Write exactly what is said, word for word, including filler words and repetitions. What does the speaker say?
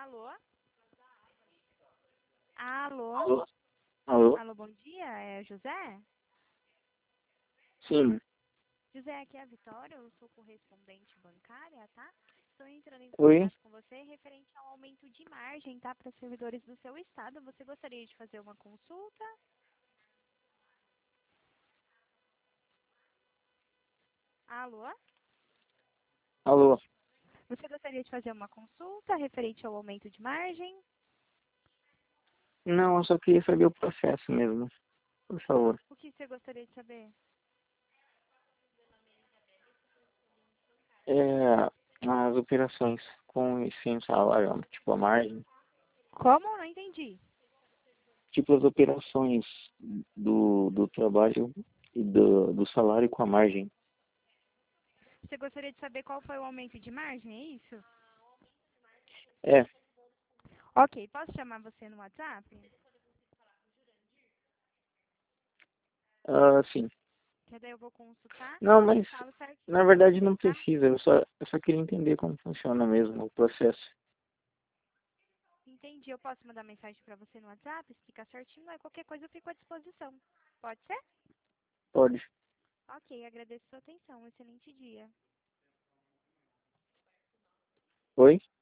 Alô? Alô? Alô? Alô? Alô, bom dia. É José? Sim. José, aqui é a Vitória, eu sou correspondente bancária, tá? Estou entrando em Oi? contato com você referente ao aumento de margem, tá? Para servidores do seu estado. Você gostaria de fazer uma consulta? Alô? Alô? Você gostaria de fazer uma consulta referente ao aumento de margem? Não, eu só queria saber o processo mesmo. Por favor. O que você gostaria de saber? É, as operações com e sem salário, tipo a margem. Como? Não entendi. Tipo as operações do, do trabalho e do, do salário com a margem. Você gostaria de saber qual foi o aumento de margem, é isso? É, Ok, posso chamar você no WhatsApp? ah, sim. Que daí eu vou consultar Não, e mas falo certinho na pra verdade você, não tá? precisa. Eu só, eu só queria entender como funciona mesmo o processo. Entendi. Eu posso mandar mensagem pra você no WhatsApp, explicar certinho, aí qualquer coisa eu fico à disposição. Pode ser? Pode. Ok, agradeço sua atenção. Um excelente dia. Oi?